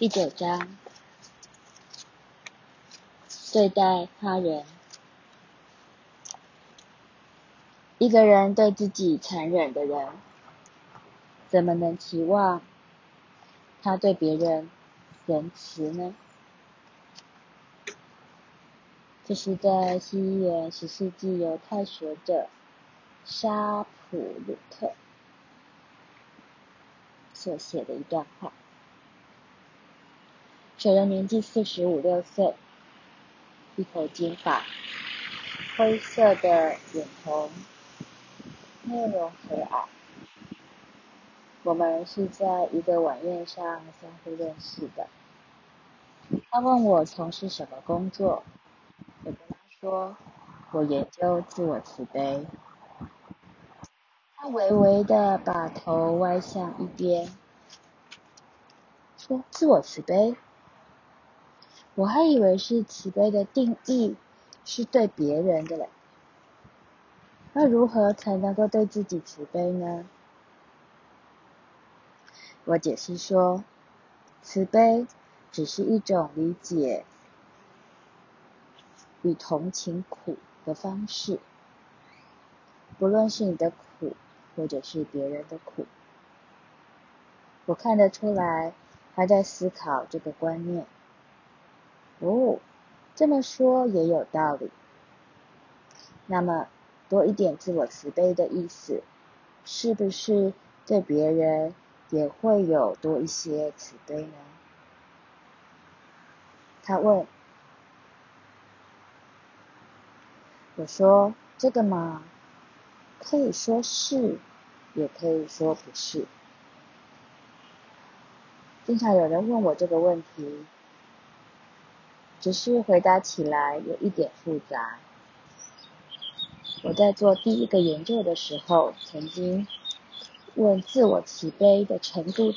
第9章，对待他人。一个人对自己残忍的人，怎么能期望他对别人仁慈呢？这是在西元10世纪犹太学者沙普鲁特所写的一段话。这人年纪45、6岁，一头金发，灰色的眼瞳，面容和蔼。我们是在一个晚宴上相互认识的。他问我从事什么工作，我跟他说我研究自我慈悲。他微微地把头歪向一边，说自我慈悲？我还以为是慈悲的定义是对别人的嘞。那如何才能够对自己慈悲呢？我解释说，慈悲只是一种理解与同情苦的方式，不论是你的苦或者是别人的苦。我看得出来他在思考这个观念。哦，这么说也有道理。那么多一点自我慈悲的意思，是不是对别人也会有多一些慈悲呢？他问。我说这个嘛，可以说是，也可以说不是。经常有人问我这个问题，只是回答起来有一点复杂。我在做第一个研究的时候，曾经问自我慈悲程度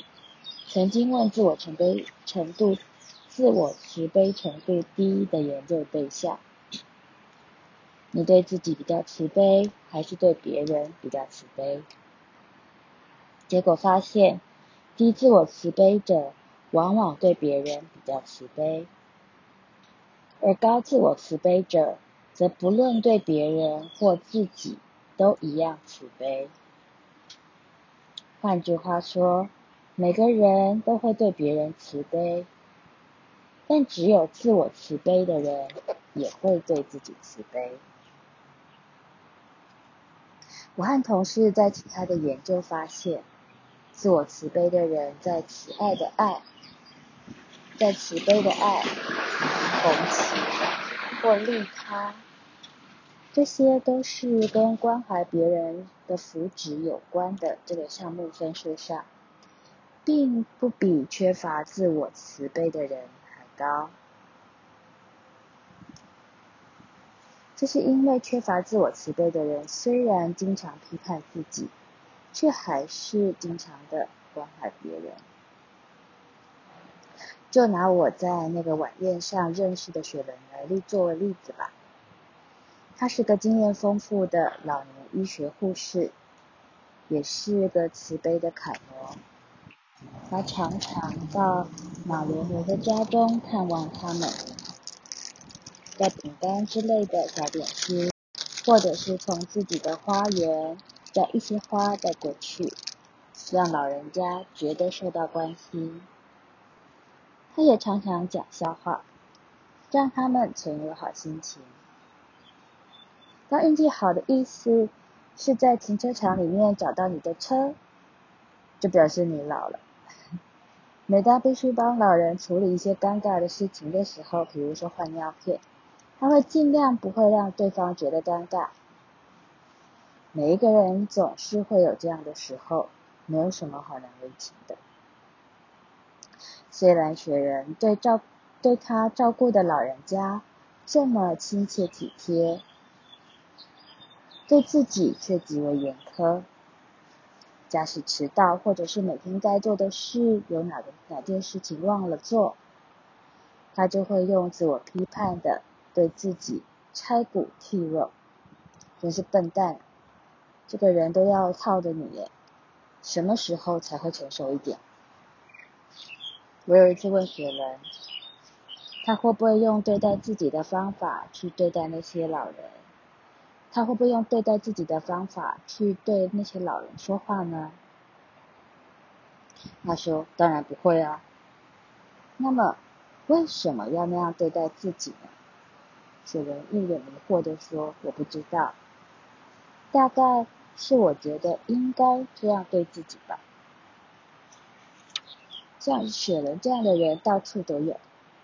低的研究对象，你对自己比较慈悲，还是对别人比较慈悲？结果发现，低自我慈悲者往往对别人比较慈悲，而高自我慈悲者则不论对别人或自己都一样慈悲。换句话说，每个人都会对别人慈悲，但只有自我慈悲的人也会对自己慈悲。我和同事在其他的研究发现，自我慈悲的人在慈悲的爱、同情或利他，这些都是跟关怀别人的福祉有关的这个项目分数上，并不比缺乏自我慈悲的人还高。这是因为缺乏自我慈悲的人虽然经常批判自己，却还是经常的关怀别人。就拿我在那个晚宴上认识的雪伦莱利作为例子吧。她是个经验丰富的老年医学护士，也是个慈悲的楷模。她常常到老年人的家中探望他们，带饼干之类的小点心，或者是从自己的花园带一些花带过去，让老人家觉得受到关心。他也常常讲笑话，让他们存有好心情。当运气好的意思是在停车场里面找到你的车，就表示你老了。每当必须帮老人处理一些尴尬的事情的时候，比如说换尿片，他会尽量不会让对方觉得尴尬。每一个人总是会有这样的时候，没有什么好难为情的。虽然雪人对他照顾的老人家这么亲切体贴，对自己却极为严苛。假使迟到，或者是每天该做的事有哪件事情忘了做，他就会用自我批判的对自己拆骨剔肉。真是笨蛋，这个人都要靠着你耶，什么时候才会成熟一点？ 我有一次问雪人，他会不会用对待自己的方法去对待那些老人？他会不会用对待自己的方法去对那些老人说话呢？他说，当然不会啊。那么，为什么要那样对待自己呢？雪人一脸迷惑地说，我不知道。大概是我觉得应该这样对自己吧。像雪人这样的人到处都有，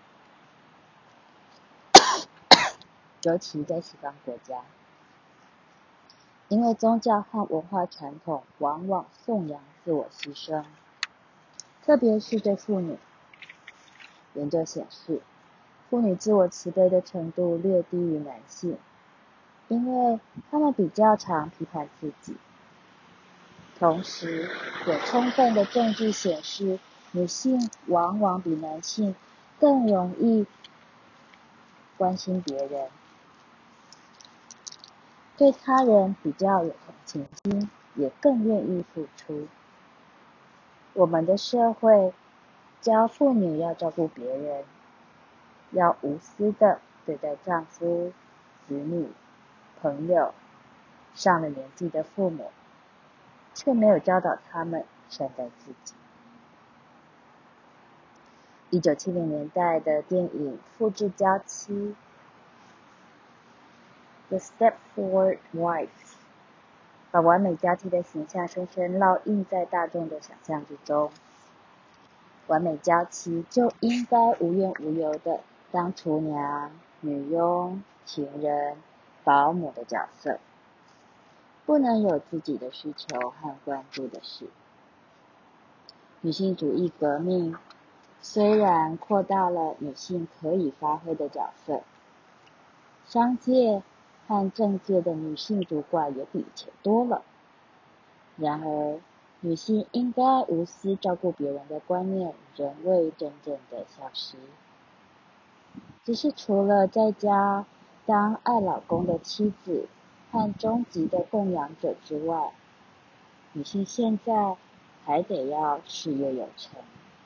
尤其在西方国家，因为宗教和文化传统往往颂扬自我牺牲，特别是对妇女。研究显示，妇女自我慈悲的程度略低于男性，因为他们比较常批判自己。同时，有充分的证据显示，女性往往比男性更容易关心别人，对他人比较有同情心，也更愿意付出。我们的社会教妇女要照顾别人，要无私的对待丈夫、子女、朋友、上了年纪的父母，却没有教导他们善待自己。1970年代的电影《复制娇妻》The Stepford Wives 把完美家庭的形象深深烙印在大众的想象之中。完美娇妻就应该无怨无尤的当厨娘、女佣、情人、保姆的角色，不能有自己的需求和关注的事。女性主义革命虽然扩大了女性可以发挥的角色，商界和政界的女性主管也比以前多了，然而女性应该无私照顾别人的观念仍未真正的消失。只是除了在家当爱老公的妻子和终极的供养者之外，女性现在还得要事业有成。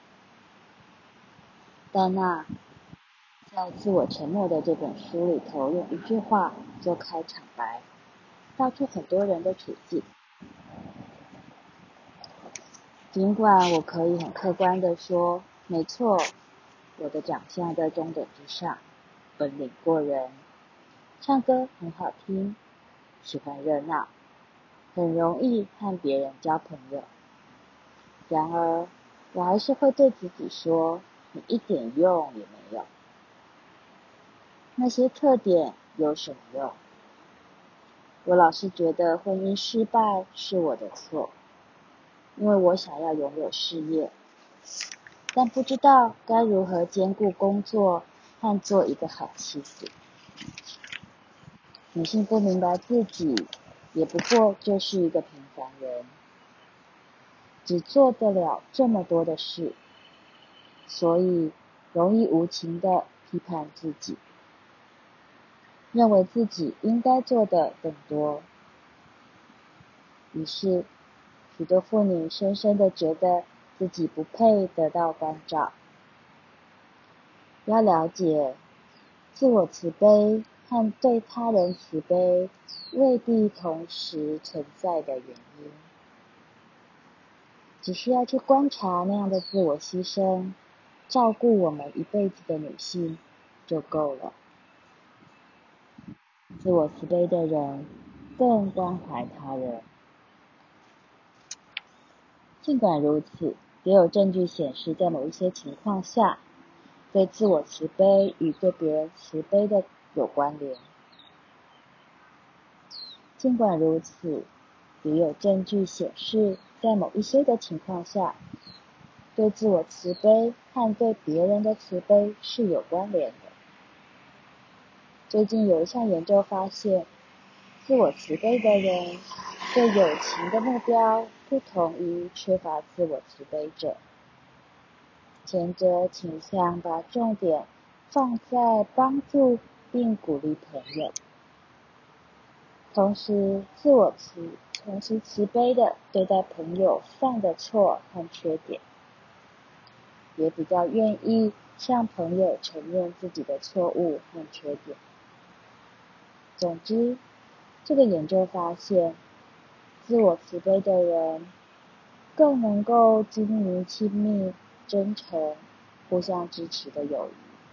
戴娜在《自我沉默》的这本书里头用一句话做开场白，道出很多人的处境。尽管我可以很客观地说，没错，我的长相在中等之上，本领过人，唱歌很好听，喜欢热闹，很容易和别人交朋友。然而，我还是会对自己说，你一点用也没有。那些特点有什么用？我老是觉得婚姻失败是我的错，因为我想要拥有事业，但不知道该如何兼顾工作和做一个好妻子。女性不明白自己，也不过就是一个平凡人，只做得了这么多的事，所以容易无情地批判自己，认为自己应该做的更多。于是，许多妇女深深地觉得自己不配得到关照。要了解，自我慈悲和对他人慈悲未必同时存在的原因，只需要去观察那样的自我牺牲，照顾我们一辈子的女性就够了。自我慈悲的人更关怀他人。尽管如此，也有证据显示，在某一些情况下，对自我慈悲与对别人慈悲的有关联。尽管如此，也有证据显示，在某一些的情况下，对自我慈悲和对别人的慈悲是有关联的。最近有一项研究发现，自我慈悲的人对友情的目标不同于缺乏自我慈悲者。前者倾向把重点放在帮助并鼓励朋友，同时慈悲的对待朋友犯的错和缺点。 也比较愿意向朋友承认自己的错误和缺点。总之，这个研究发现，自我慈悲的人更能够经营亲密、真诚、互相支持的友谊。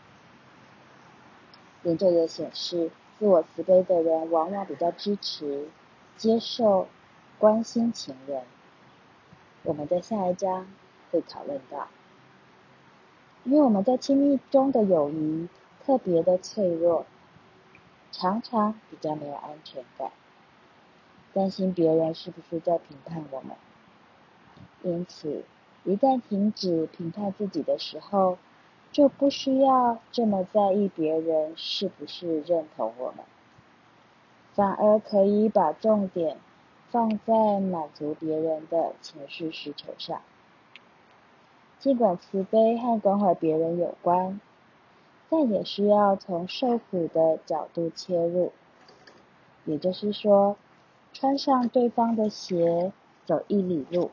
研究也显示，自我慈悲的人往往比较支持、接受、关心情人。我们在下一章会讨论到，因为我们在亲密中的友谊特别的脆弱，常常比较没有安全感，担心别人是不是在评判我们。因此，一旦停止评判自己的时候，就不需要这么在意别人是不是认同我们，反而可以把重点放在满足别人的情绪需求上。尽管慈悲和关怀别人有关，但也需要从受苦的角度切入，也就是说，穿上对方的鞋，走一里路，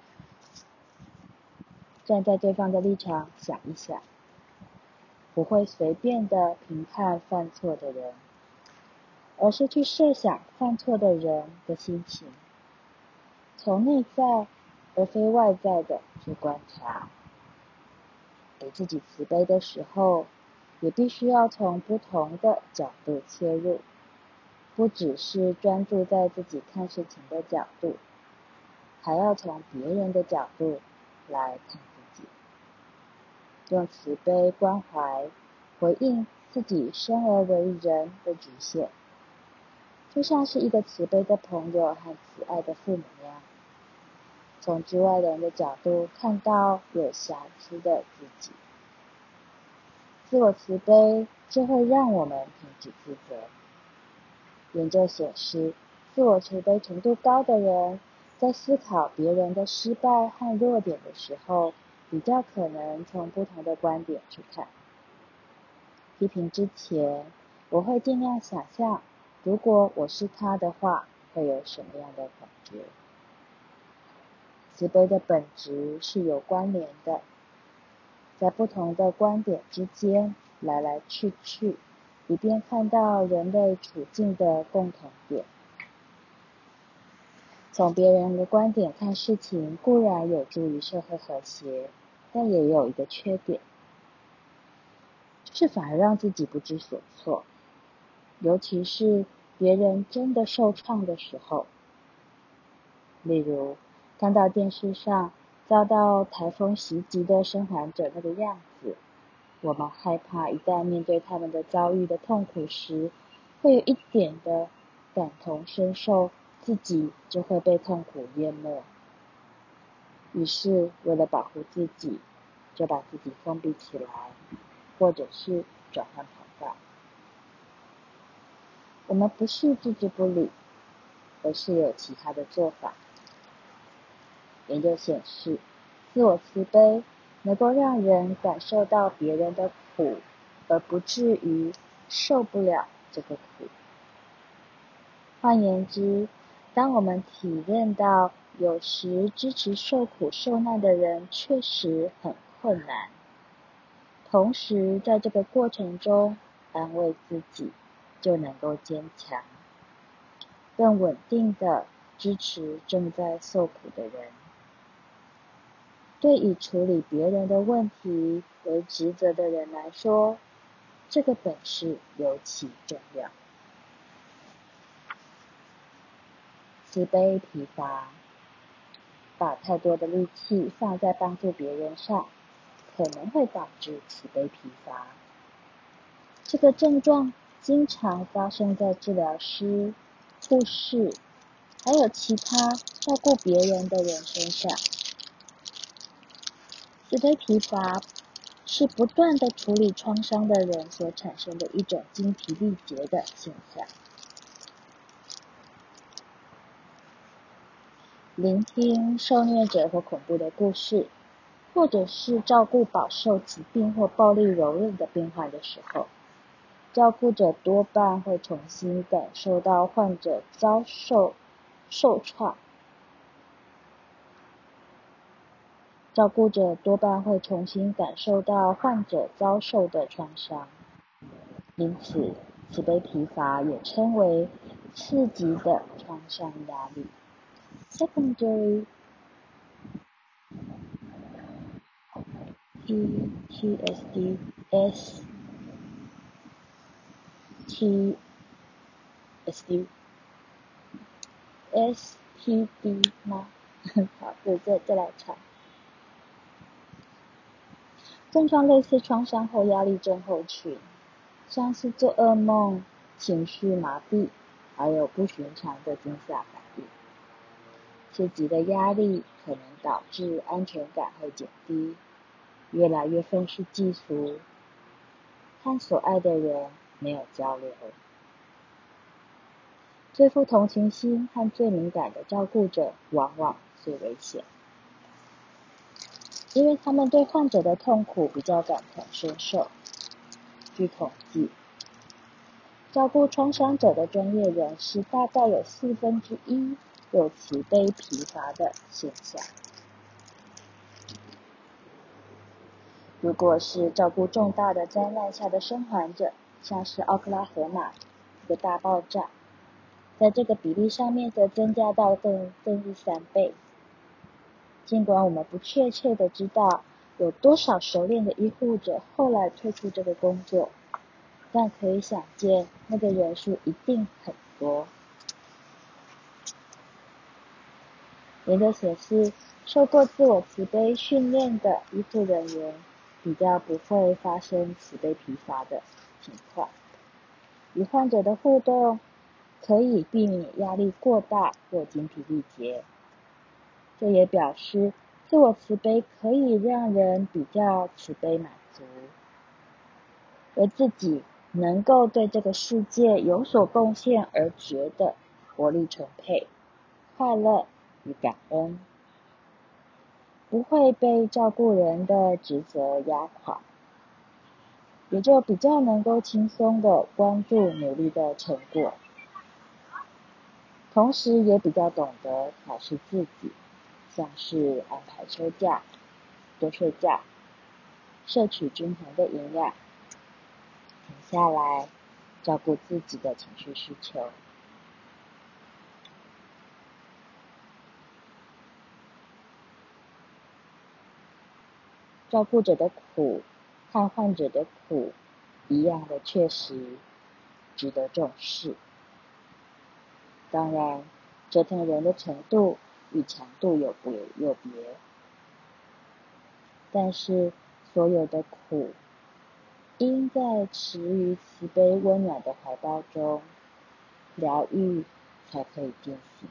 站在对方的立场想一想，不会随便的评判犯错的人，而是去设想犯错的人的心情，从内在而非外在的去观察。给自己慈悲的时候，也必须要从不同的角度切入，不只是专注在自己看事情的角度，还要从别人的角度来看自己，用慈悲关怀回应自己生而为人的局限，就像是一个慈悲的朋友和慈爱的父母一样，从局外人的角度看到有瑕疵的自己。自我慈悲就会让我们停止自责。研究显示，自我慈悲程度高的人，在思考别人的失败和弱点的时候，比较可能从不同的观点去看。批评之前，我会尽量想象，如果我是他的话，会有什么样的感觉。慈悲的本质是有关联的，在不同的观点之间来来去去，以便看到人类处境的共同点。从别人的观点看事情固然有助于社会和谐，但也有一个缺点，就是反而让自己不知所措，尤其是别人真的受创的时候。例如，看到电视上遭到台风袭击的生还者那个样子，我们害怕一旦面对他们的遭遇的痛苦时，会有一点的感同身受，自己就会被痛苦淹没。于是，为了保护自己，就把自己封闭起来，或者是转换跑道。我们不是置之不理，而是有其他的做法。研究显示，自我慈悲能够让人感受到别人的苦，而不至于受不了这个苦。换言之，当我们体认到有时支持受苦受难的人确实很困难，同时在这个过程中安慰自己，就能够坚强，更稳定地支持正在受苦的人。对以处理别人的问题为职责的人来说，这个本事尤其重要。慈悲疲乏，把太多的力气放在帮助别人上，可能会导致慈悲疲乏。这个症状经常发生在治疗师、护士，还有其他照顾别人的人身上。慈悲疲乏是不断的处理创伤的人所产生的一种精疲力竭的现象。聆听受虐者或恐怖的故事，或者是照顾饱受疾病或暴力蹂躏的病患的时候，照顾者多半会重新感受到患者遭受创， 照顾者多半会重新感受到患者遭受的创伤，因此慈悲疲乏也称为次级的创伤压力 （secondary PTSD STD 吗？好，再来查。症状类似创伤后压力症候群，像是做噩梦、情绪麻痹，还有不寻常的惊吓反应。次级的压力可能导致安全感会减低，越来越愤世嫉俗，和所爱的人没有交流。最富同情心和最敏感的照顾者往往最危险，因为他们对患者的痛苦比较感同身受。据统计，照顾创伤者的专业人士大概有1/4有慈悲疲乏的现象。如果是照顾重大的灾难下的生还者，像是奥克拉荷马这个大爆炸，在这个比例上面则增加到更是3倍。尽管我们不确切的知道有多少熟练的医护者后来退出这个工作，但可以想见那个人数一定很多。研究显示，受过自我慈悲训练的医护人员比较不会发生慈悲疲乏的情况。与患者的互动可以避免压力过大或精疲力竭。这也表示自我慈悲可以让人比较慈悲满足，为自己能够对这个世界有所贡献而觉得活力充沛、快乐与感恩，不会被照顾人的职责压垮，也就比较能够轻松地关注努力的成果，同时也比较懂得调试自己，像是安排休假、多睡觉、摄取均衡的营养，停下来照顾自己的情绪需求。照顾者的苦和患者的苦一样的确实值得重视。当然，折腾人的程度与强度有别，但是所有的苦应在持于慈悲温暖的怀抱中，疗愈才可以进行。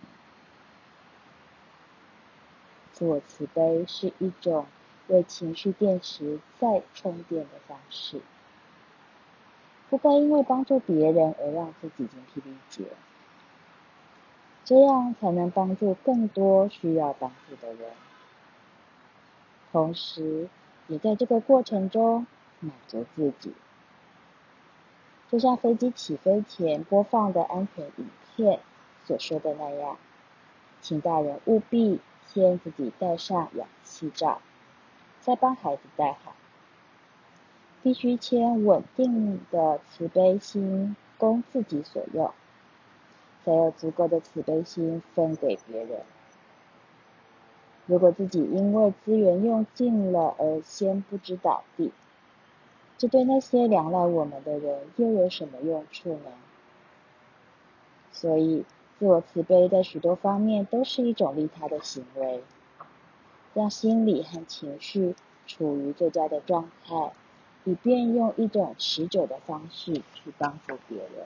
自我慈悲是一种为情绪电池再充电的方式，不该因为帮助别人而让自己精疲力竭，这样才能帮助更多需要帮助的人，同时也在这个过程中满足自己。就像飞机起飞前播放的安全影片所说的那样，请大人务必先自己戴上氧气罩，再帮孩子戴好。必须先稳定的慈悲心供自己所用，才有足够的慈悲心分给别人。如果自己因为资源用尽了而先不知倒地，这对那些仰赖我们的人又有什么用处呢？所以，自我慈悲在许多方面都是一种利他的行为，让心理和情绪处于最佳的状态，以便用一种持久的方式去帮助别人。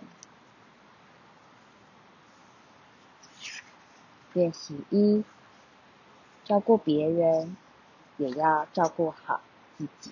练习1：照顾别人，也要照顾好自己。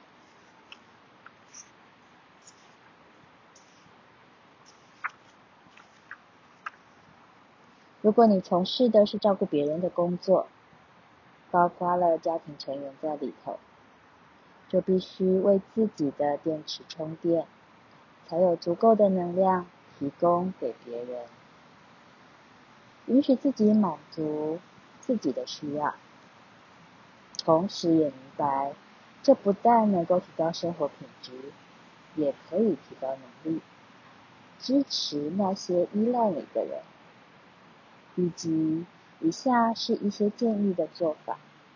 如果你从事的是照顾别人的工作，包括了家庭成员在里头，就必须为自己的电池充电，才有足够的能量提供给别人，允许自己满足自己的需要。 同时也明白，这不但能够提高生活品质，也可以提高能力，支持那些依赖你的人。以及以下是一些建议的做法：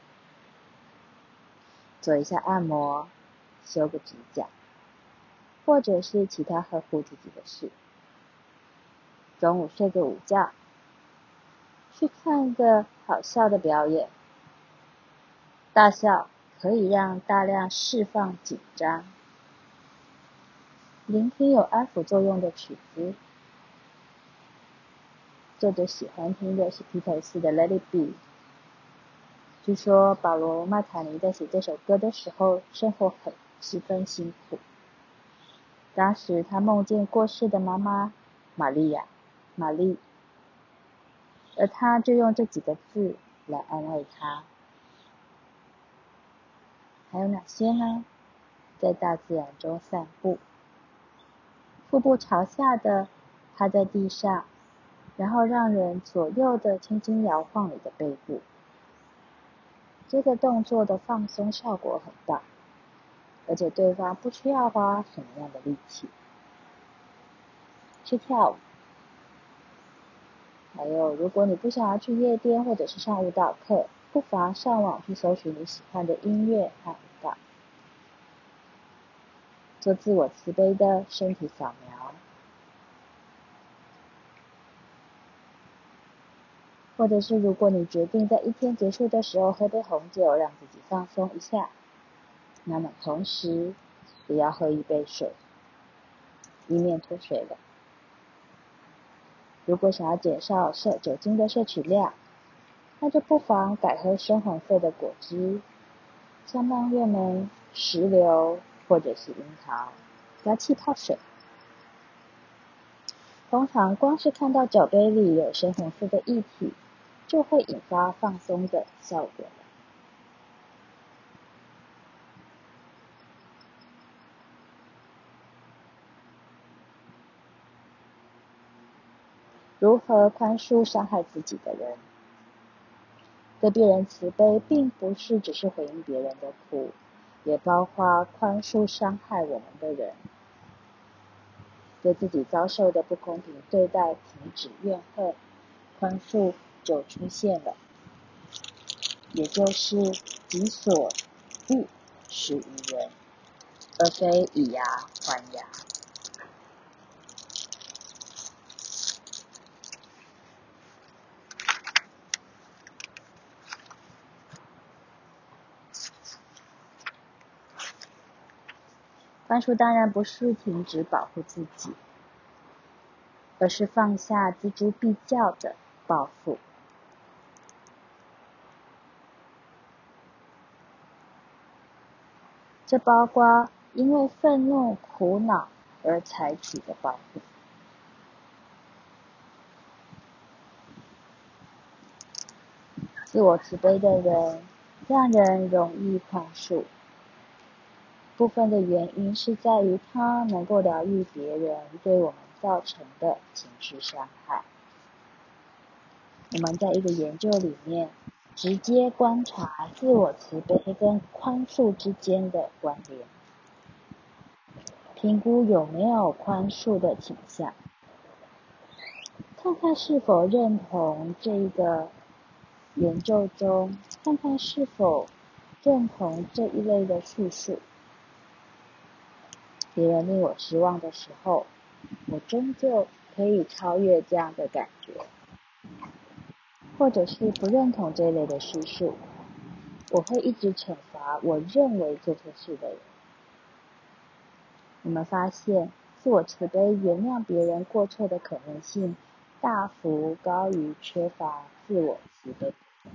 做一下按摩，修个指甲，或者是其他呵护自己的事。中午睡个午觉，去看一个好笑的表演。大笑可以让大量释放紧张。聆听有安抚作用的曲子。作者喜欢听的是披头士的 Let It Be。据说保罗·麦卡尼在写这首歌的时候，生活十分辛苦。当时他梦见过世的妈妈玛丽，而他就用这几个字来安慰他。还有哪些呢？在大自然中散步，腹部朝下的趴在地上，然后让人左右的轻轻摇晃你的背部。这个动作的放松效果很大，而且对方不需要花什么样的力气。去跳舞。还有，如果你不想要去夜店或者是上舞蹈课，不妨上网去搜寻你喜欢的音乐和舞蹈。做自我慈悲的身体扫描，或者是如果你决定在一天结束的时候喝杯红酒，让自己放松一下，那么同时也要喝一杯水，以免脱水了。如果想要减少酒精的摄取量，那就不妨改喝深红色的果汁，像蔓越莓、石榴或者是樱桃，加气泡水。通常光是看到酒杯里有深红色的液体，就会引发放松的效果了。如何宽恕伤害自己的人？对别人慈悲，并不是只是回应别人的苦，也包括宽恕伤害我们的人。对自己遭受的不公平对待停止怨恨，宽恕就出现了，也就是己所欲施于人，而非以牙还牙。宽恕当然不是停止保护自己，而是放下锱铢必较的报复。这包括因为愤怒、苦恼而采取的报复。自我慈悲的人让人容易宽恕，部分的原因是在于他能够疗愈别人对我们造成的情绪伤害。我们在一个研究里面直接观察自我慈悲跟宽恕之间的关联，评估有没有宽恕的倾向，看看是否认同这个研究中，看看是否认同这一类的叙述。别人令我失望的时候，我终究可以超越这样的感觉，或者是不认同这类的叙述，我会一直惩罚我认为做错事的人。我们发现，自我慈悲原谅别人过错的可能性大幅高于缺乏自我慈悲。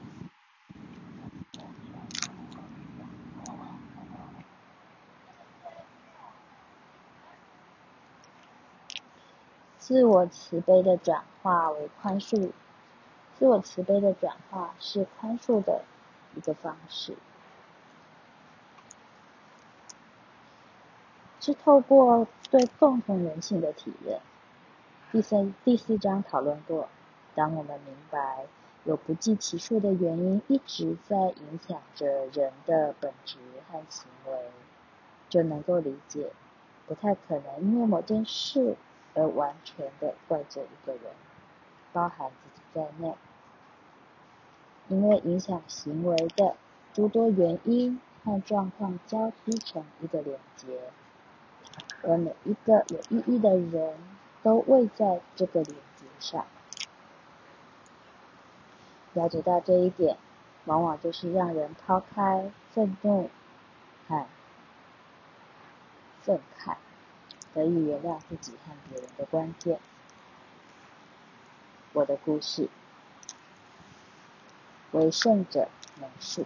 自我慈悲的转化为宽恕，自我慈悲的转化是宽恕的一个方式，是透过对共同人性的体认。第四章讨论过，当我们明白有不计其数的原因一直在影响着人的本质和行为，就能够理解，不太可能因为某件事而完全的怪罪一个人，包含自己在内。因为影响行为的诸多原因和状况交织成一个连结，而每一个有意义的人都位在这个连结上。了解到这一点，往往就是让人抛开愤怒和愤慨，得以原谅自己和别人的关键。我的故事，为胜者描述。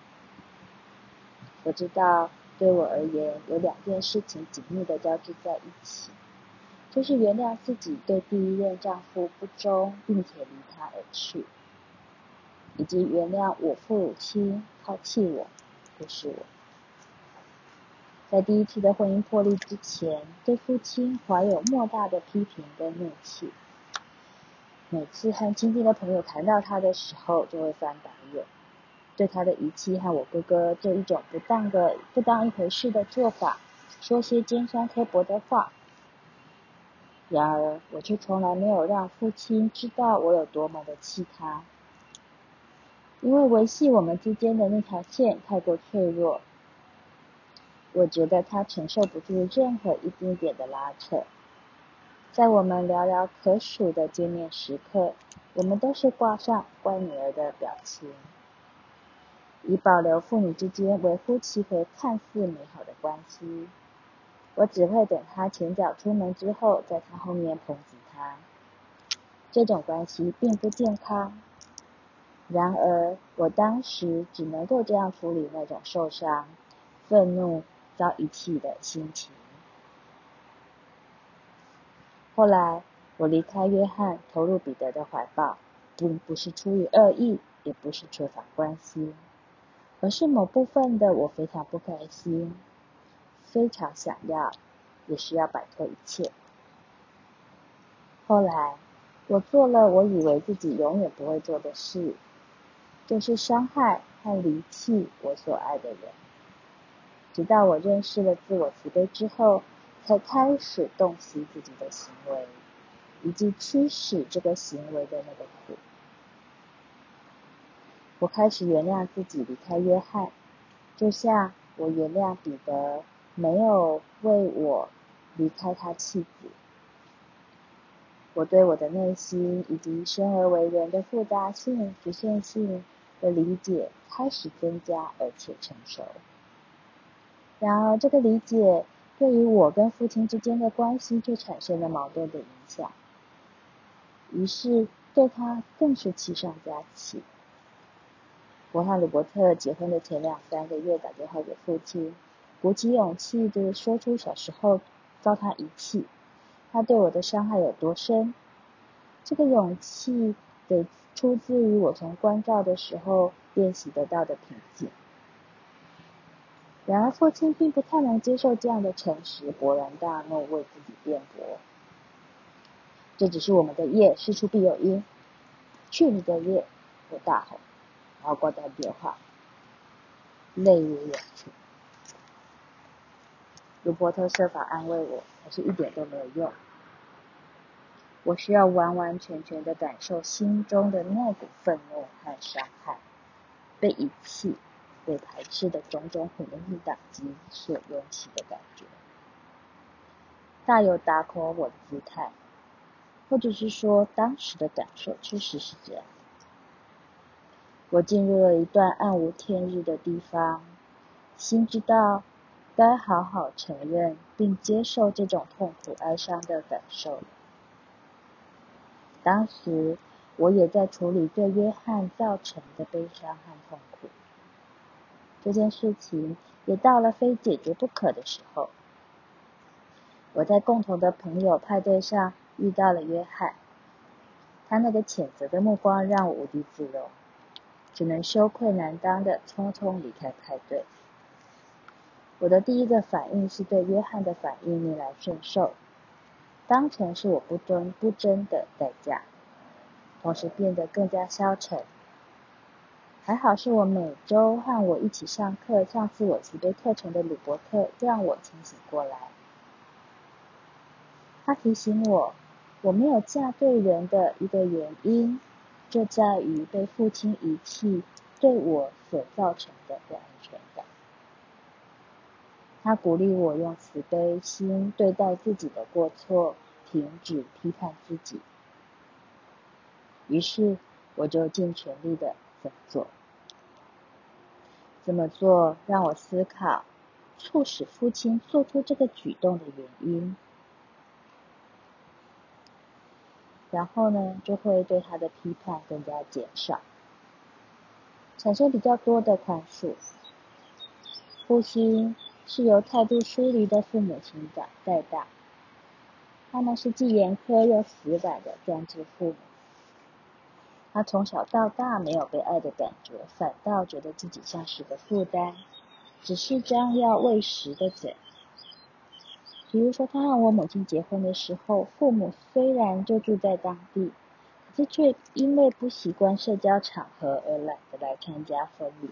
我知道，对我而言，有两件事情紧密地交织在一起，就是原谅自己对第一任丈夫不忠，并且离他而去，以及原谅我父母亲抛弃我，不是我。在第一次的婚姻破裂之前，对父亲怀有莫大的批评跟怒气。每次和亲近的朋友谈到他的时候，就会翻白眼，对他的遗弃和我哥哥这一种不当一回事的做法，说些尖酸刻薄的话。然而，我却从来没有让父亲知道我有多么的气他，因为维系我们之间的那条线太过脆弱。我觉得他承受不住任何一丁点的拉扯。在我们寥寥可数的见面时刻，我们都是挂上乖女儿的表情，以保留父女之间微乎其微看似美好的关系。我只会等他前脚出门之后，在他后面捧死他。这种关系并不健康。然而，我当时只能够这样处理那种受伤、愤怒、遭遗弃的心情。后来，我离开约翰，投入彼得的怀抱，并不是出于恶意，也不是缺乏关心，而是某部分的我非常不开心，非常想要，也需要摆脱一切。后来，我做了我以为自己永远不会做的事，就是伤害和离弃我所爱的人。直到我认识了自我慈悲之后，才开始洞悉自己的行为，以及驱使这个行为的那个苦。我开始原谅自己离开约翰，就像我原谅彼得没有为我离开他妻子。我对我的内心以及生而为人的复杂性、局限性的理解开始增加而且成熟。然而，这个理解对于我跟父亲之间的关系就产生了矛盾的影响，于是对他更是气上加气。我和鲁伯特结婚的前2-3个月打电话给父亲，鼓起勇气地说出小时候遭他遗弃，他对我的伤害有多深。这个勇气得出自于我从关照的时候练习得到的平静。然而父亲并不太能接受这样的诚实，勃然大怒，为自己辩驳。这只是我们的业，事出必有因。去你的业！我大吼，然后挂断电话，泪如涌出。鲁伯特设法安慰我，可是一点都没有用。我需要完完全全地感受心中的那股愤怒和伤害，被遗弃、被排斥的种种混乱打击所引起的感觉，大有打垮我的姿态，或者是说当时的感受确实是这样。我进入了一段暗无天日的地方，心知道该好好承认并接受这种痛苦哀伤的感受了。当时我也在处理对约翰造成的悲伤和痛苦，这件事情也到了非解决不可的时候。我在共同的朋友派对上遇到了约翰，他那个谴责的目光让我无地自容，只能羞愧难当的匆匆离开派对。我的第一个反应是对约翰的反应逆来顺受，当成是我不争的代价。 同时变得更加消沉。还好是我每周和我一起上自我慈悲课程的鲁伯特让我清醒过来。他提醒我，我没有嫁对人的一个原因，就在于被父亲遗弃对我所造成的不安全感。他鼓励我用慈悲心对待自己的过错，停止批判自己。于是我就尽全力的这么做。这么做让我思考促使父亲做出这个举动的原因，然后呢，就会对他的批判更加减少，产生比较多的宽恕。父亲是由态度疏离的父母亲带大，他们是既严苛又死板的专制父母。他从小到大没有被爱的感觉，反倒觉得自己像是个负担，只是张要喂食的嘴。比如说他和我母亲结婚的时候，父母虽然就住在当地，可是却因为不习惯社交场合而懒得来参加婚礼。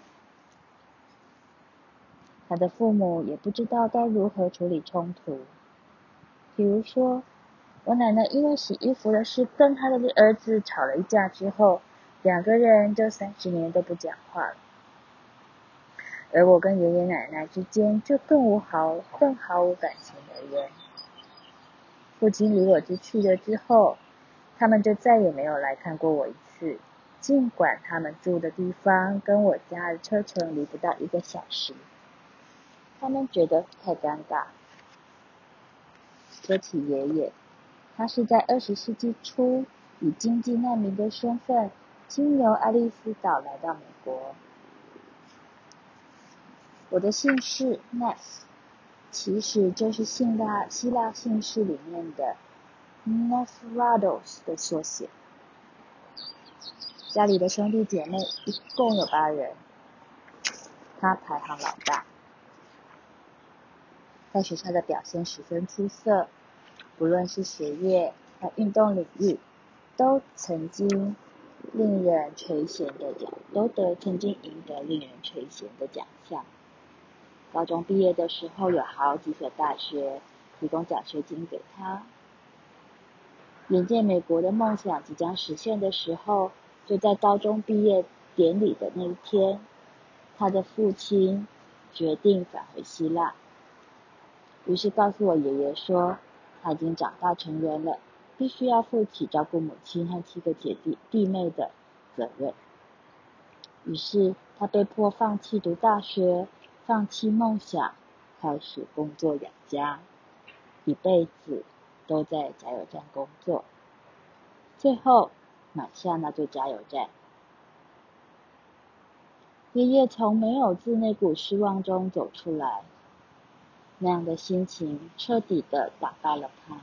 他的父母也不知道该如何处理冲突。比如说我奶奶因为洗衣服的事跟她的儿子吵了一架之后，两个人就30年都不讲话了。而我跟爷爷奶奶之间就更毫无感情而言。父亲离我去了之后，他们就再也没有来看过我一次，尽管他们住的地方跟我家的车程离不到1个小时。他们觉得太尴尬。说起爷爷，他是在20世纪初以经济难民的身份经由爱丽丝岛来到美国。我的姓氏 Ness 其实就是希腊姓氏里面的 Nephrados 的缩写。家里的兄弟姐妹一共有8人，他排行老大。在学校的表现十分出色，不论是学业和运动领域，都曾经赢得令人垂涎的奖项。高中毕业的时候，有好几所大学提供奖学金给他。眼见美国的梦想即将实现的时候，就在高中毕业典礼的那一天，他的父亲决定返回希腊。于是告诉我爷爷说，他已经长大成人了，必须要负起照顾母亲和7个弟妹的责任。于是他被迫放弃读大学，放弃梦想，开始工作养家，一辈子都在加油站工作，最后买下那座加油站。爷爷从没有自那股失望中走出来，那样的心情彻底地打败了他。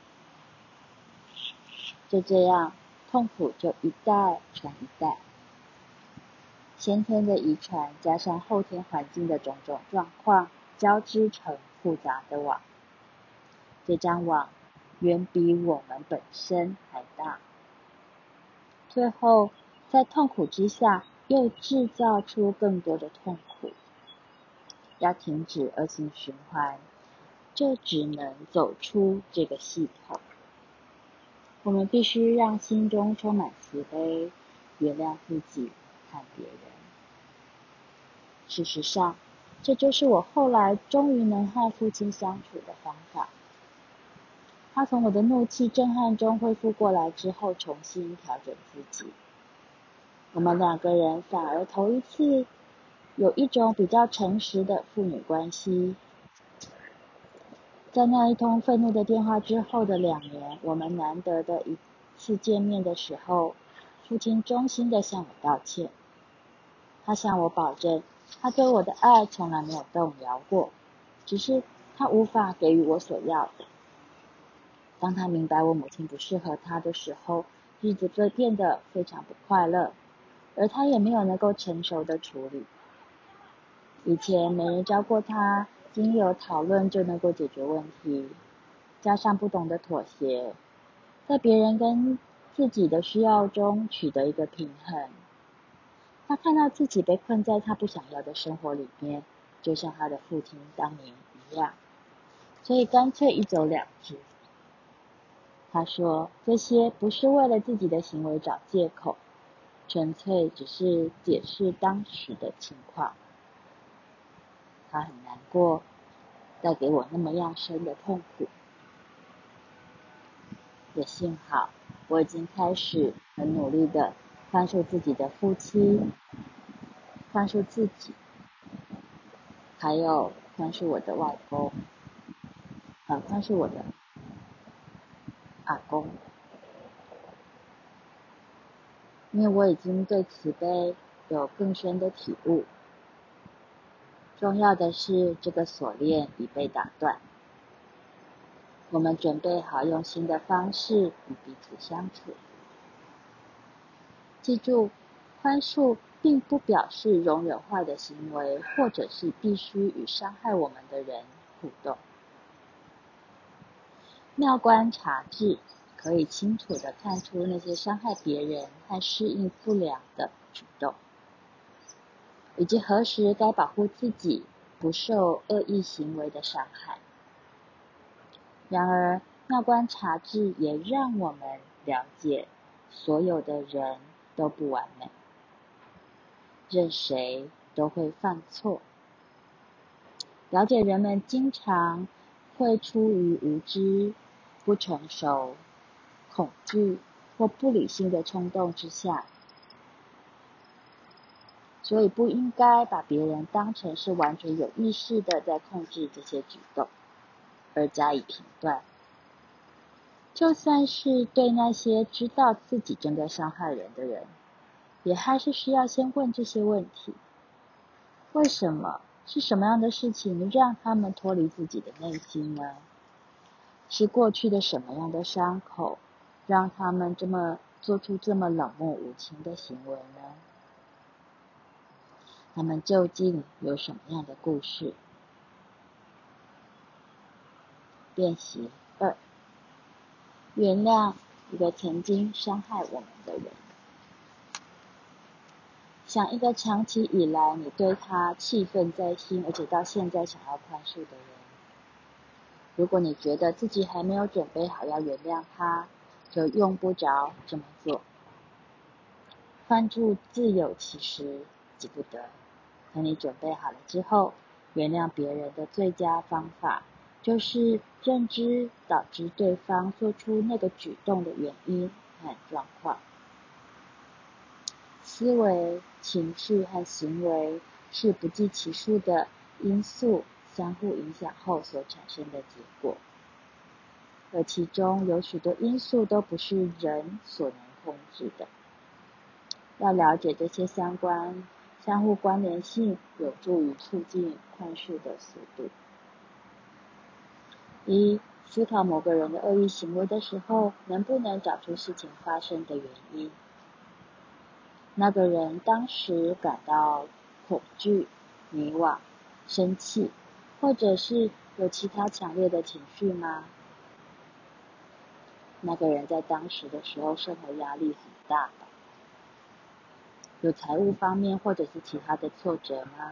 就这样，痛苦就一代传一代，先天的遗传加上后天环境的种种状况，交织成复杂的网。这张网远比我们本身还大，最后在痛苦之下又制造出更多的痛苦。要停止恶性循环，就只能走出这个系统。我们必须让心中充满慈悲，原谅自己和别人。事实上，这就是我后来终于能和父亲相处的方法。他从我的怒气震撼中恢复过来之后，重新调整自己。我们2个人反而头一次有一种比较诚实的父女关系。在那一通愤怒的电话之后的2年，我们难得的一次见面的时候，父亲衷心地向我道歉。他向我保证，他对我的爱从来没有动摇过，只是他无法给予我所要的。当他明白我母亲不适合他的时候，日子就变得非常不快乐，而他也没有能够成熟的处理。以前没人教过他，经由讨论就能够解决问题，加上不懂得妥协，在别人跟自己的需要中取得一个平衡。他看到自己被困在他不想要的生活里面，就像他的父亲当年一样，所以干脆一走了之。他说，这些不是为了自己的行为找借口，纯粹只是解释当时的情况。他很难过，带给我那么样深的痛苦。也幸好，我已经开始很努力的宽恕自己的父亲，宽恕自己，还有宽恕我的外公，宽恕我的阿公。因为我已经对慈悲有更深的体悟。重要的是，这个锁链已被打断。我们准备好用新的方式与彼此相处。记住，宽恕并不表示容忍坏的行为，或者是必须与伤害我们的人互动。妙观察智可以清楚地看出那些伤害别人和适应不良的举动，以及何时该保护自己不受恶意行为的伤害。然而，妙观察智也让我们了解，所有的人都不完美，任谁都会犯错。了解人们经常会出于无知、不成熟、恐惧或不理性的冲动之下，所以不应该把别人当成是完全有意识的在控制这些举动，而加以评断。就算是对那些知道自己正在伤害人的人，也还是需要先问这些问题：为什么？是什么样的事情让他们脱离自己的内心呢？是过去的什么样的伤口，让他们做出这么冷漠无情的行为呢？他们究竟有什么样的故事？练习2：原谅一个曾经伤害我们的人。想一个长期以来你对他气愤在心，而且到现在想要宽恕的人。如果你觉得自己还没有准备好要原谅他，就用不着这么做。宽恕自有其时，急不得。等你准备好了之后，原谅别人的最佳方法，就是认知导致对方做出那个举动的原因和状况。思维、情绪和行为是不计其数的因素相互影响后所产生的结果，而其中有许多因素都不是人所能控制的。要了解这些相互关联性，有助于促进宽恕的速度。1、思考某个人的恶意行为的时候，能不能找出事情发生的原因？那个人当时感到恐惧、迷惘、生气，或者是有其他强烈的情绪吗？那个人在当时的时候生活压力很大吧？有财务方面或者是其他的挫折吗？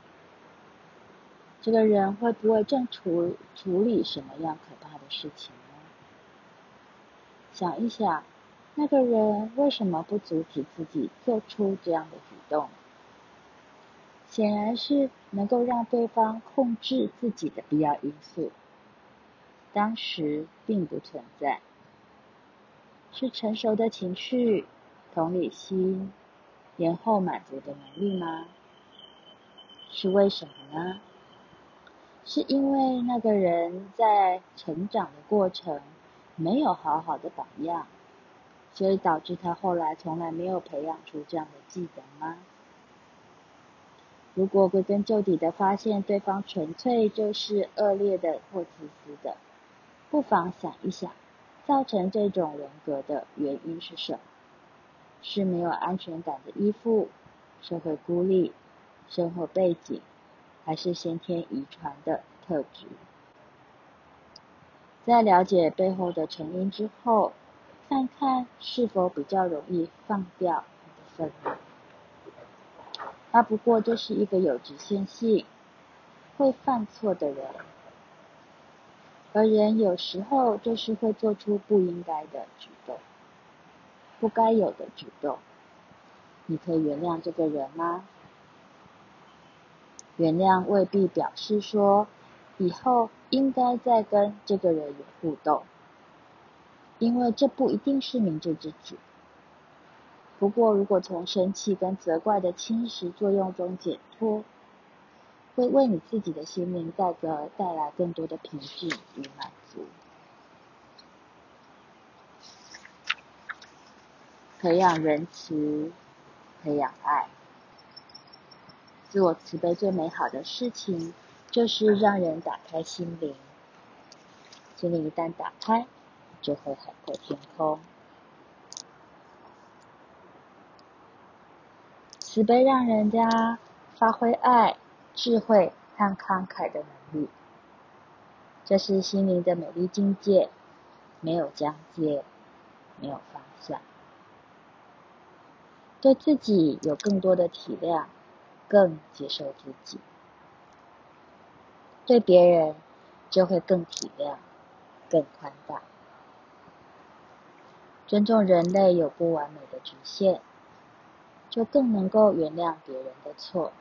这个人会不会正处理什么样可怕的事情呢？想一想，那个人为什么不阻止自己做出这样的举动？显然是能够让对方控制自己的必要因素，当时并不存在。是成熟的情绪、同理心、延后满足的能力吗？是为什么呢？是因为那个人在成长的过程没有好好的榜样，所以导致他后来从来没有培养出这样的技能吗？如果归根究底的发现对方纯粹就是恶劣的或自私的，不妨想一想，造成这种人格的原因是什么？是没有安全感的依附、社会孤立、生活背景，还是先天遗传的特质？在了解背后的成因之后， 看看是否比较容易放掉你的愤怒。他不过就是一个有局限性、会犯错的人，而人有时候就是会做出不应该的举动，不该有的举动。你可以原谅这个人吗？原谅未必表示说以后应该再跟这个人有互动，因为这不一定是明智之举。不过如果从生气跟责怪的侵蚀作用中解脱，会为你自己的心灵带来更多的平静与满足。培养仁慈，培养爱。自我慈悲最美好的事情，就是让人打开心灵。心灵一旦打开，就会海阔天空。慈悲让人家发挥爱、智慧和慷慨的能力，这是心灵的美丽境界，没有疆界，没有方向。对自己有更多的体谅，更接受自己；对别人就会更体谅，更宽大。尊重人类有不完美的局限，就更能够原谅别人的错。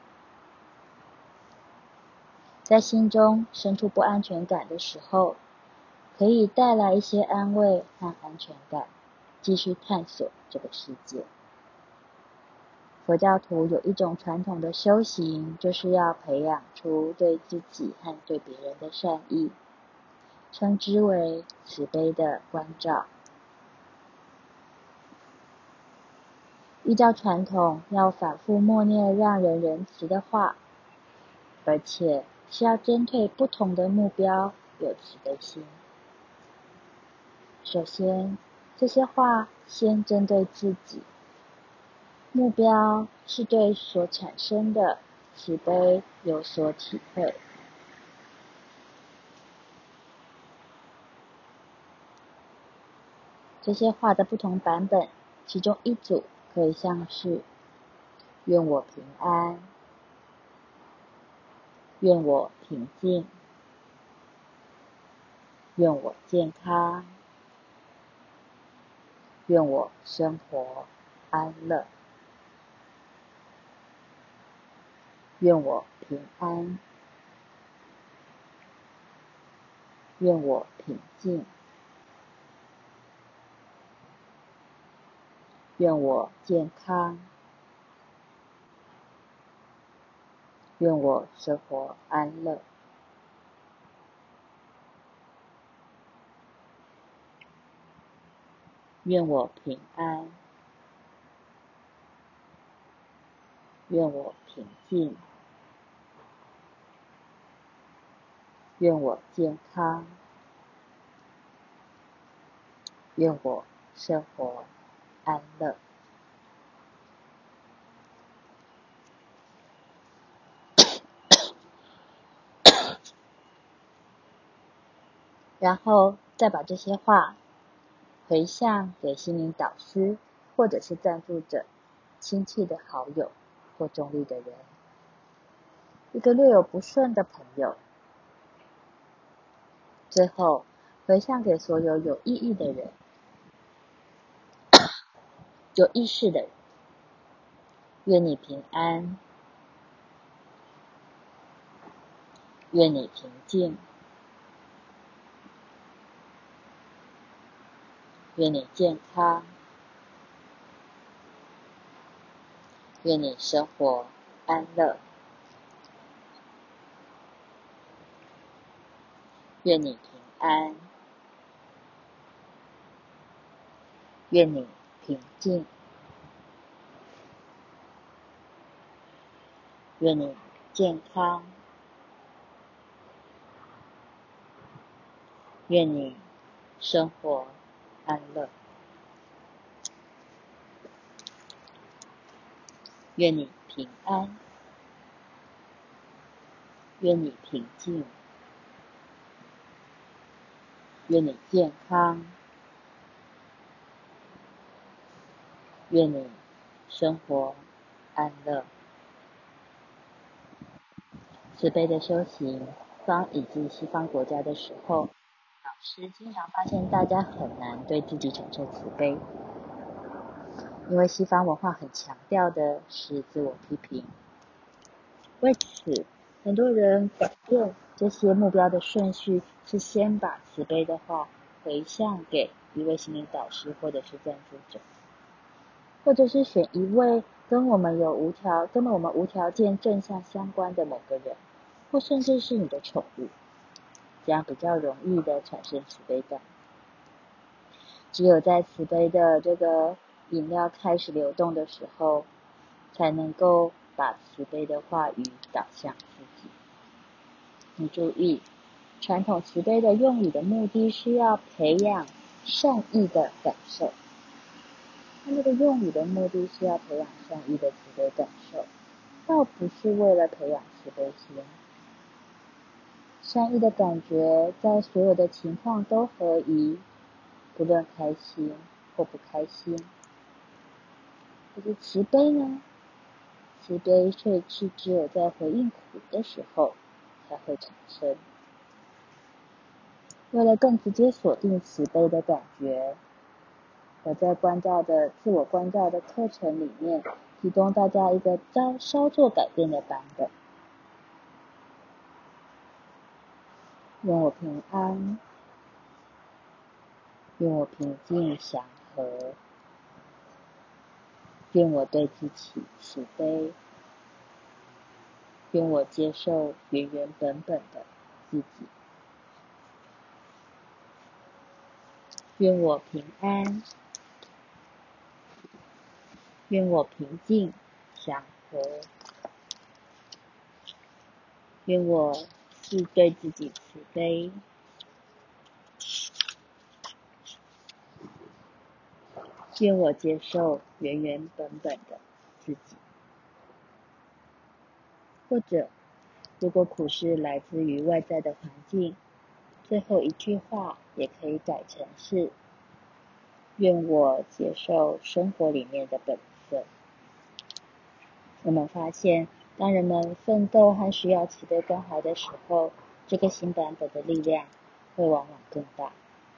在心中生出不安全感的时候，可以带来一些安慰和安全感，继续探索这个世界。佛教徒有一种传统的修行，就是要培养出对自己和对别人的善意，称之为慈悲的关照。依照传统，要反复默念让人仁慈的话，而且是要针对不同的目标有慈悲心。首先，这些话先针对自己，目标是对所产生的慈悲有所体会。这些话的不同版本，其中一组可以像是：愿我平安，愿我平静，愿我健康，愿我生活安乐，愿我平安，愿我平静，愿我健康，愿我生活安乐。愿我平安，愿我平静，愿我健康，愿我生活安乐。然后再把这些话回向给心灵导师或者是赞助者、亲戚的好友或中立的人，一个略有不顺的朋友。最后回向给所有有意义的人、有意识的人。愿你平安，愿你平静，愿你健康，愿你生活安乐，愿你平安，愿你平静，愿你健康，愿你生活安乐，愿你平安，愿你平静，愿你健康， 愿你生活安乐。慈悲的修行，以及西方国家的时候，老师经常发现大家很难对自己产生慈悲，因为西方文化很强调的是自我批评。为此，很多人改变这些目标的顺序，是先把慈悲的话回向给一位心灵导师或者是赞助者，或者是选一位跟我们无条件正向相关的某个人，或甚至是你的宠物，这样比较容易的产生慈悲感。只有在慈悲的这个饮料开始流动的时候，才能够把慈悲的话语导向自己。你注意，传统慈悲的用语的目的是要培养善意的感受，那个用语的目的是要培养善意的慈悲感受，倒不是为了培养慈悲心。善意的感觉在所有的情况都合宜，不论开心或不开心。可是慈悲呢？慈悲却是只有在回应苦的时候才会产生。为了更直接锁定慈悲的感觉，我在自我关照的课程里面，提供大家一个稍作改变的版本。愿我平安，愿我平静祥和，愿我对自己慈悲，愿我接受原原本本的自己。愿我平安，愿我平静祥和，愿我是对自己慈悲，愿我接受原原本本的自己。或者，如果苦是来自于外在的环境，最后一句话也可以改成是：愿我接受生活里面的本色。我们发现，当人们奋斗和需要慈悲关怀的时候，这个新版本的力量会往往更大。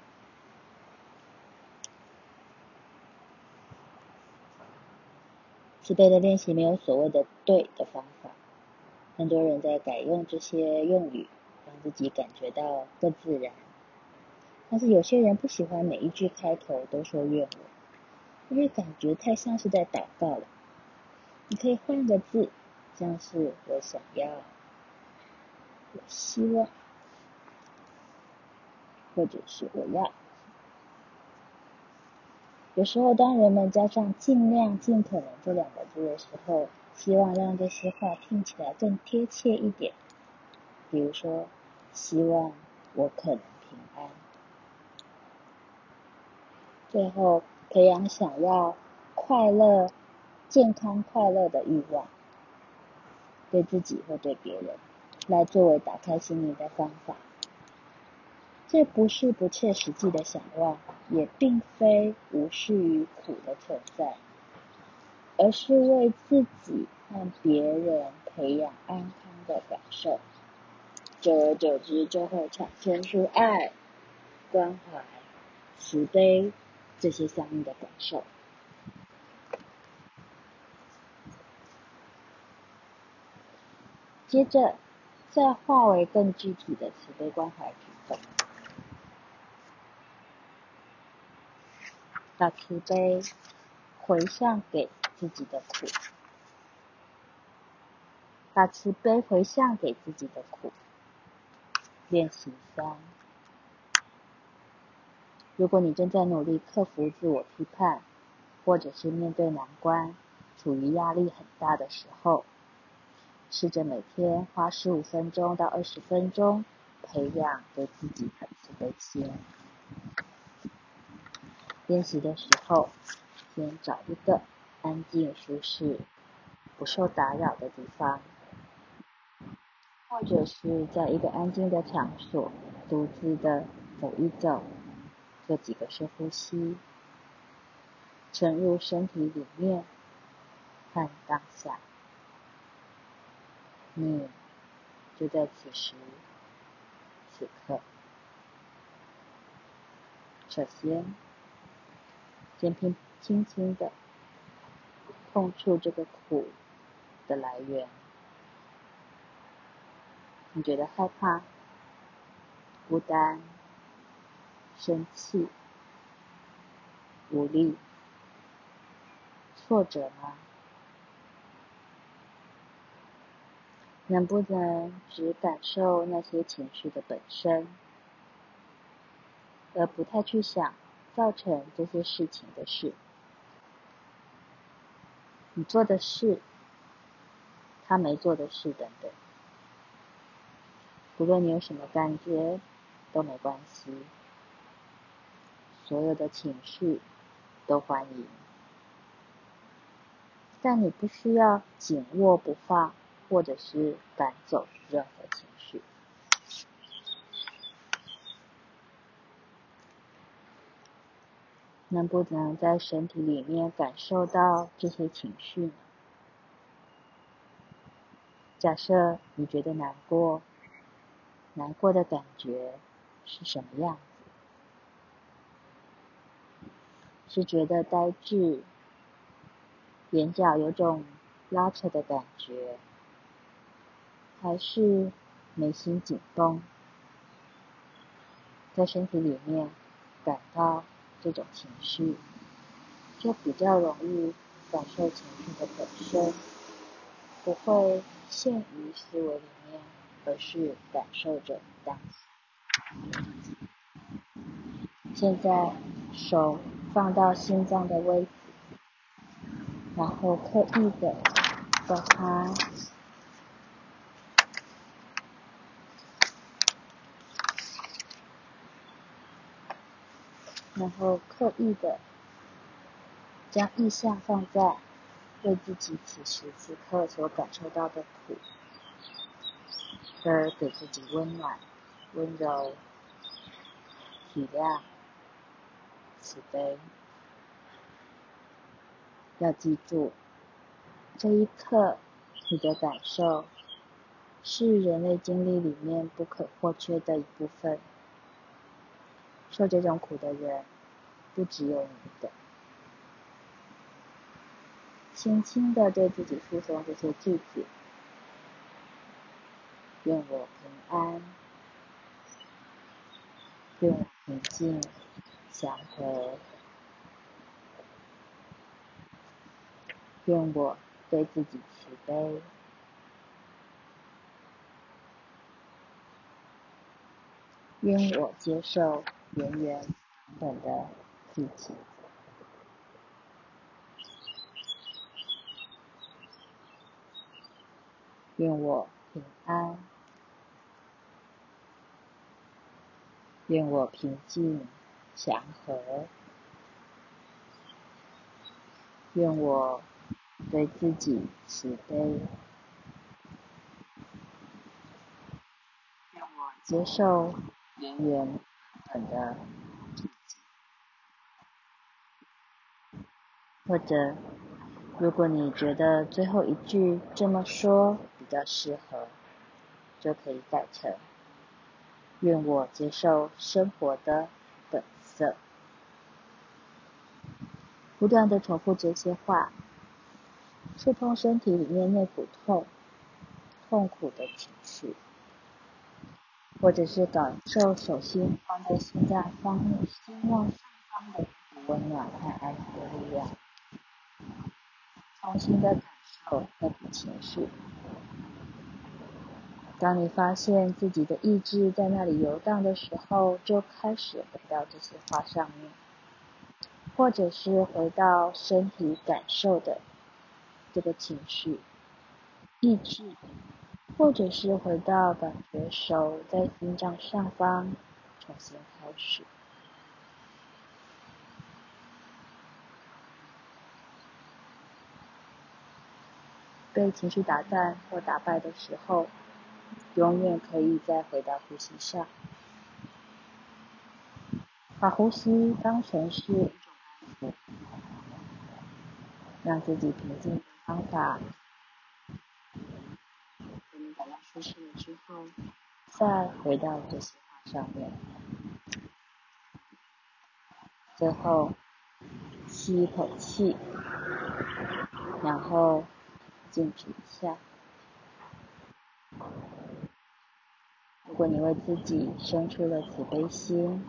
慈悲的练习没有所谓的对的方法，很多人在改用这些用语，让自己感觉到更自然。但是有些人不喜欢每一句开头都说愿我，因为感觉太像是在祷告了。你可以换个字，像是我想要，我希望，或者是我要。有时候当人们加上尽量尽可能这两个字的时候，希望让这些话听起来更贴切一点。比如说，希望我可能平安。最后培养想要健康快乐的欲望，对自己或对别人，来作为打开心灵的方法。这不是不切实际的想望，也并非无视于苦的存在，而是为自己和别人培养安康的感受。久而久之，就会产生出爱、关怀、慈悲这些相应的感受。接着，再化为更具体的慈悲关怀举动，把慈悲回向给自己的苦，把慈悲回向给自己的苦。练习3，如果你正在努力克服自我批判，或者是面对难关，处于压力很大的时候，试着每天花15分钟到20分钟，培养对自己的慈悲心。练习的时候，先找一个安静、舒适、不受打扰的地方，或者是在一个安静的场所，独自的走一走，做几个深呼吸。 沉入身体里面，看当下，你就在此时此刻。首先，先轻轻的碰触这个苦的来源。你觉得害怕、孤单、生气、无力、挫折吗？能不能只感受那些情绪的本身，而不太去想造成这些事情的事？你做的事，他没做的事等等。不论你有什么感觉都没关系，所有的情绪都欢迎，但你不需要紧握不放，或者是赶走任何情绪。能不能在身体里面感受到这些情绪呢？假设你觉得难过，难过的感觉是什么样子？是觉得呆滞，眼角有种拉扯的感觉，还是眉心紧绷？在身体里面感到这种情绪，就比较容易感受情绪的本身，不会陷于思维里面，而是感受着当下。现在手放到心脏的位置，然后刻意的把它将意象放在为自己此时此刻所感受到的苦，而给自己温暖、温柔、体谅、慈悲。要记住，这一刻你的感受是人类经历里面不可或缺的一部分。受这种苦的人不只有你一个。轻轻地对自己诉说这些句子：愿我平安，愿我平静祥和，愿我对自己慈悲，愿我接受原原本本的自己。愿我平安，愿我平静祥和，愿我对自己慈悲，愿我接受原原本本的自己。或者如果你觉得最后一句这么说比较适合，就可以改成愿我接受生活的本色。不断的重复这些话，触碰身体里面那股痛苦的情绪，或者是感受手心放在心脏方面心脏上方的温暖和安抚的力量，重新的感受那股情绪。当你发现自己的意志在那里游荡的时候，就开始回到这些话上面，或者是回到身体感受的这个情绪、意志，或者是回到感觉手在心脏上方，重新开始。被情绪打断或打败的时候，永远可以再回到呼吸上，把呼吸当成是一种安抚， 让自己平静的方法。等你感到舒适了之后，再回到这些话上面。最后吸一口气，然后静止一下。如果你为自己生出了慈悲心，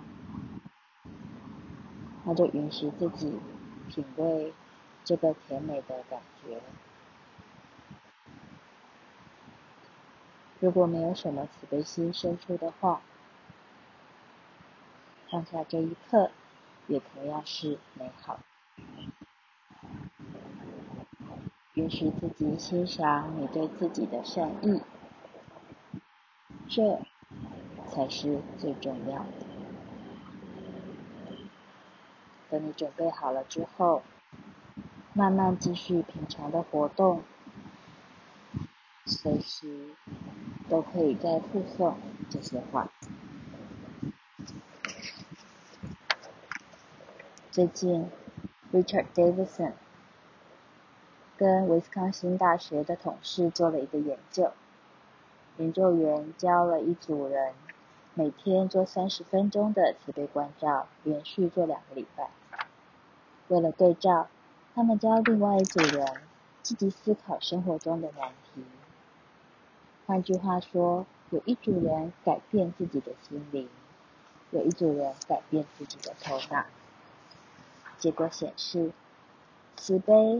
那就允许自己品味这个甜美的感觉。如果没有什么慈悲心生出的话，放下这一刻也同样是美好。允许自己欣赏你对自己的善意，这才是最重要的。等你准备好了之后，慢慢继续平常的活动，随时都可以再附送这些话。最近 Richard Davidson 跟威斯康星大学的同事做了一个研究，研究员教了一组人每天做30分钟的慈悲观照，连续做2个礼拜。为了对照，他们教另外一组人积极思考生活中的难题。换句话说，有一组人改变自己的心灵，有一组人改变自己的头脑。结果显示，慈悲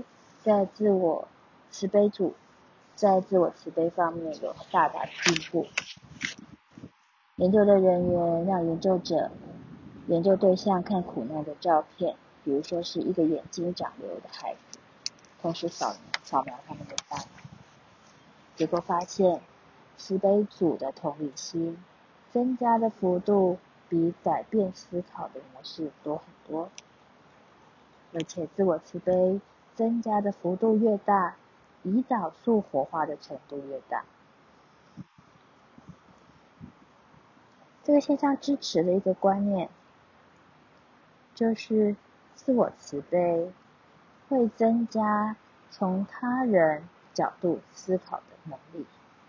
组在自我慈悲方面有大大的进步。研究的人员让研究对象看苦难的照片，比如说是一个眼睛长瘤的孩子，同时扫描他们的大脑。结果发现，慈悲组的同理心增加的幅度比改变思考的模式多很多，而且自我慈悲增加的幅度越大，胰岛素活化的程度越大。这个现象支持了一个观念，就是自我慈悲会增加从他人角度思考的能力。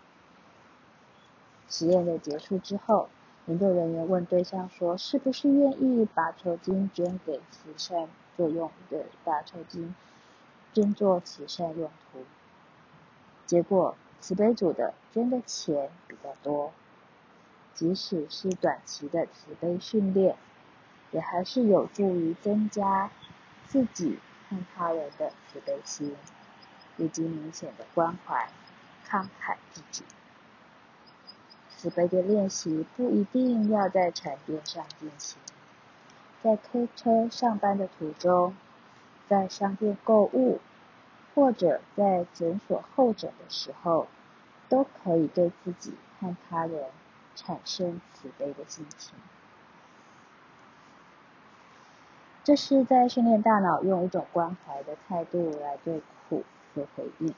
实验的结束之后，研究人员问对象说，是不是愿意把酬金捐给慈善作用的，把酬金捐作慈善用途。结果慈悲组的捐的钱比较多，即使是短期的慈悲训练，也还是有助于增加自己和他人的慈悲心，以及明显的关怀慷慨自己。慈悲的练习不一定要在禅垫上进行，在推车上班的途中，在商店购物，或者在诊所候诊的时候，都可以对自己和他人产生慈悲的心情。这是在训练大脑用一种关怀的态度来对苦做回应。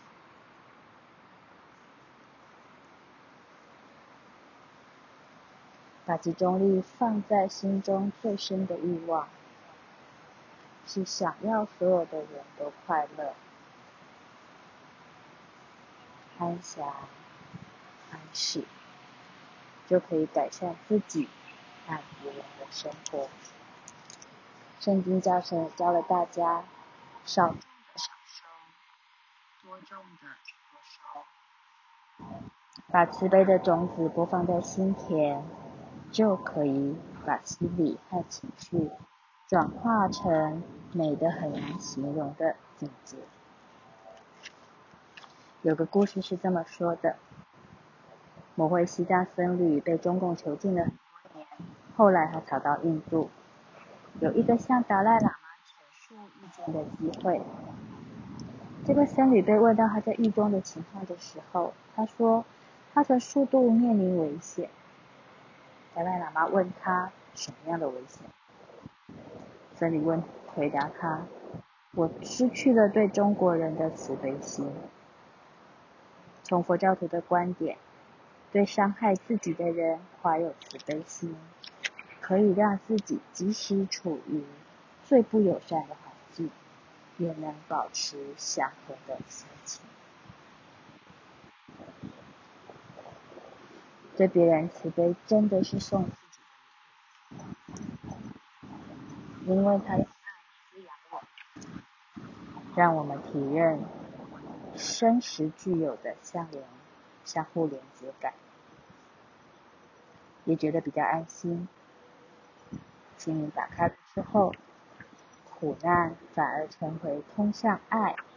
把集中力放在心中最深的欲望，是想要所有的人都快乐、安详、安适，就可以改善自己和别人的生活。圣经教了大家，少种的少收，多种的多收。把慈悲的种子播放在心田，就可以把心理和情绪转化成美得很难形容的境界。有个故事是这么说的：某位西藏僧侣被中共囚禁了很多年，后来他逃到印度，有一个向达赖喇嘛陈述意见的机会。这个僧侣被问到他在狱中的情况的时候，他说他的速度面临危险。达赖喇嘛问他什么样的危险？僧侣回答他：我失去了对中国人的慈悲心。从佛教徒的观点，对伤害自己的人怀有慈悲心，可以让自己即使处于最不友善的环境， 也能保持祥和的心情。对别人慈悲真的是送自己的礼，因为他用爱滋养我，让我们体认生时具有的相互连接感，也觉得比较安心。心灵打开了之后，苦难反而成为通向爱